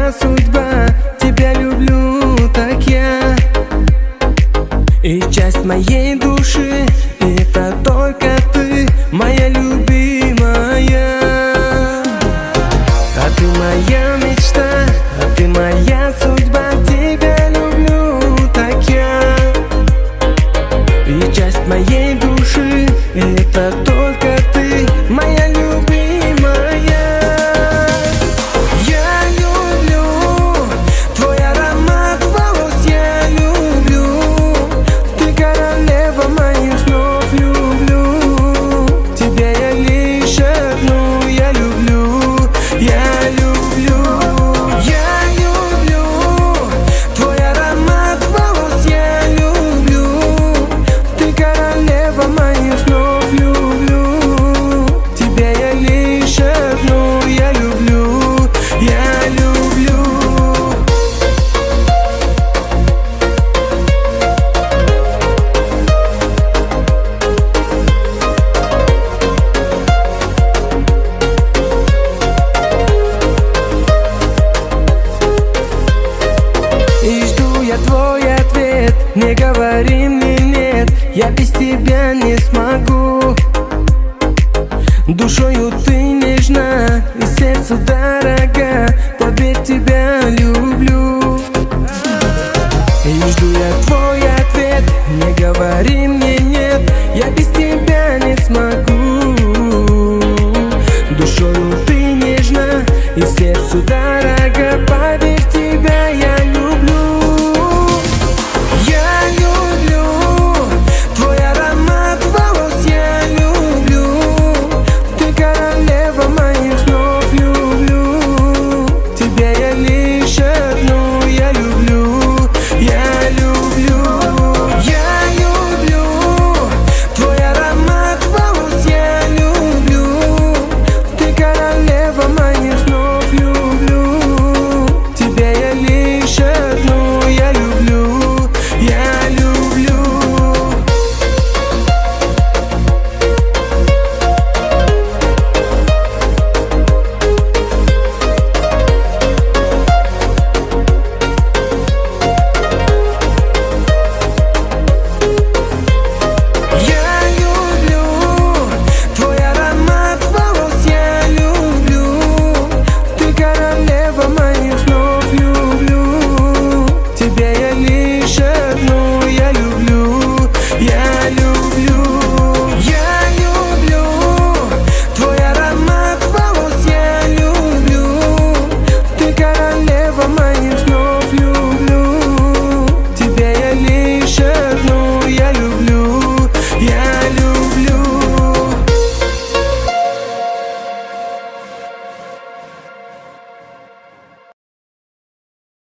моя судьба, тебя люблю, так я. И часть моей души — это только ты, моя любимая. А ты моя мечта, а ты моя судьба, тебя люблю, так я. И часть моей души — это только ты, моя любимая. Я люблю твой аромат волос, я люблю. Ты королева моих снов, люблю. Тебя я лишь одну, я люблю, я люблю. Я люблю твой аромат волос, я люблю. Ты королева моих снов, люблю. Тебя я лишь одну, я люблю, я люблю. И жду я твой ответ, не говори мне нет, я без тебя не смогу. Душою ты нежна и сердцу дорога, поверь, тебя